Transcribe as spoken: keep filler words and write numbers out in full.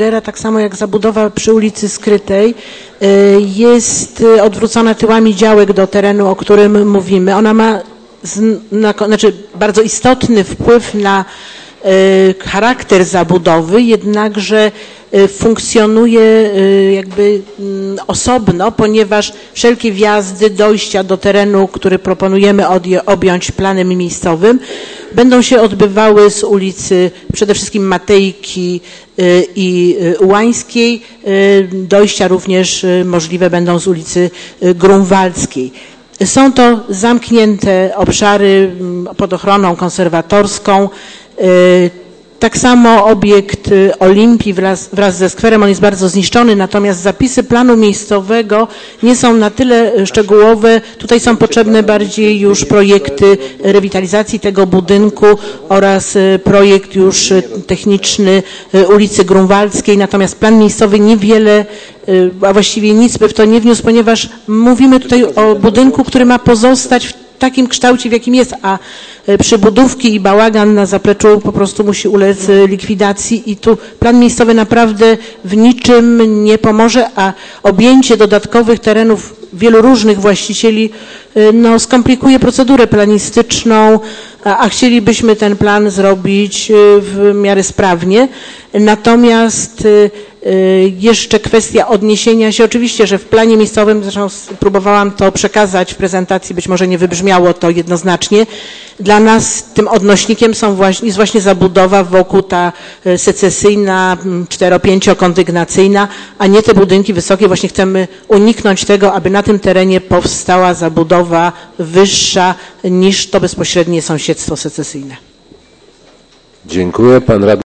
Tak samo jak zabudowa przy ulicy Skrytej jest odwrócona tyłami działek do terenu, o którym mówimy. Ona ma na, znaczy bardzo istotny wpływ na charakter zabudowy, jednakże funkcjonuje jakby osobno, ponieważ wszelkie wjazdy, dojścia do terenu, który proponujemy objąć planem miejscowym, będą się odbywały z ulicy przede wszystkim Matejki i Ułańskiej. Dojścia również możliwe będą z ulicy Grunwaldzkiej. Są to zamknięte obszary pod ochroną konserwatorską. Tak samo obiekt Olimpii wraz, wraz ze skwerem, on jest bardzo zniszczony, natomiast zapisy planu miejscowego nie są na tyle szczegółowe. Tutaj są potrzebne bardziej już projekty rewitalizacji tego budynku oraz projekt już techniczny ulicy Grunwaldzkiej, natomiast plan miejscowy niewiele, a właściwie nic by w to nie wniósł, ponieważ mówimy tutaj o budynku, który ma pozostać w takim kształcie, w jakim jest, a przybudówki i bałagan na zapleczu po prostu musi ulec likwidacji i tu plan miejscowy naprawdę w niczym nie pomoże, a objęcie dodatkowych terenów wielu różnych właścicieli no, skomplikuje procedurę planistyczną, a, a chcielibyśmy ten plan zrobić w miarę sprawnie. Natomiast jeszcze kwestia odniesienia się, oczywiście, że w planie miejscowym, zresztą próbowałam to przekazać w prezentacji, być może nie wybrzmiało to jednoznacznie, dla nas tym odnośnikiem są właśnie, jest właśnie zabudowa wokół ta secesyjna, cztero-pięciokondygnacyjna, a nie te budynki wysokie. Właśnie chcemy uniknąć tego, aby na tym terenie powstała zabudowa wyższa niż to bezpośrednie sąsiedztwo secesyjne. Dziękuję. Pan radny